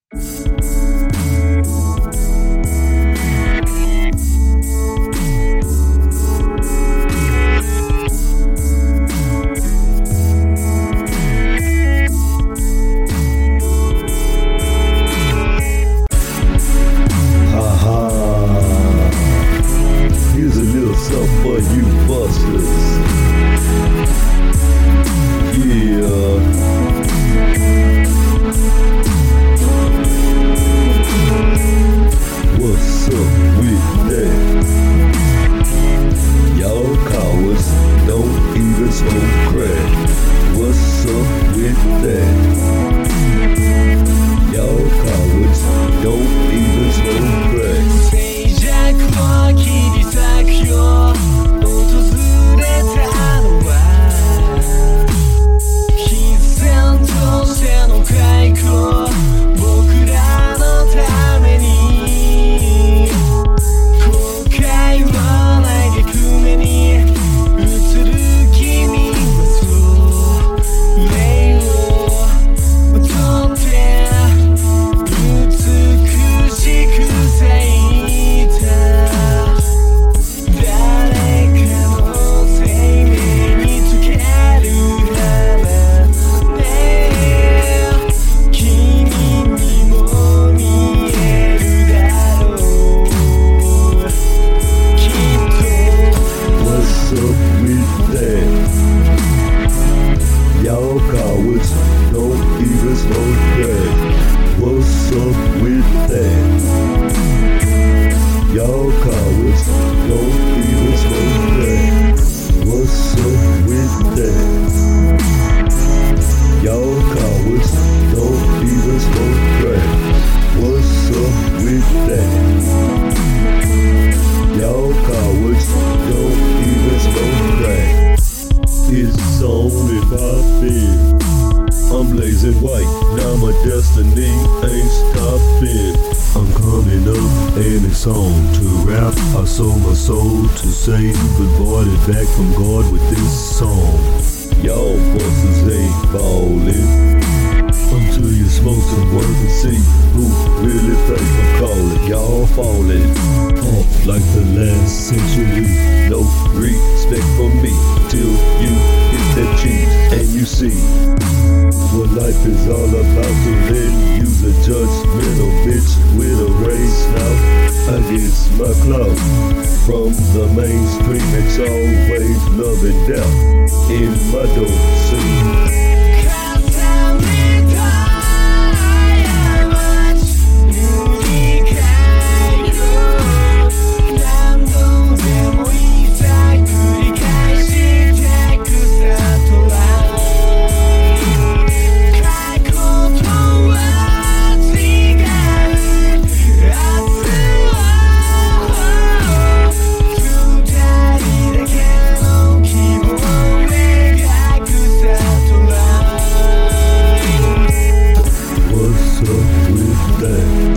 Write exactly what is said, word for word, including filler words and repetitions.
Something for you busters. Yeah. What's up with that? Y'all cowards don't even smoke crack. What's up with that? Y'all cowards don't even smoke crack. 'Cause I'm blazing white, now my destiny ain't stopping. I'm coming up and it's on to rap. I sold my soul to save, but bought it back from God with this song. Y'all busters ain't ballin'. Until you smoke some work and see who really think I'm calling. Y'all falling off like the last century. No respect for me till you hit that cheese and you see what life is all about. To then use a judgmental bitch with a raised snout against my clout. From the mainstream, it's always love and doubt in my door scene. What's up with that?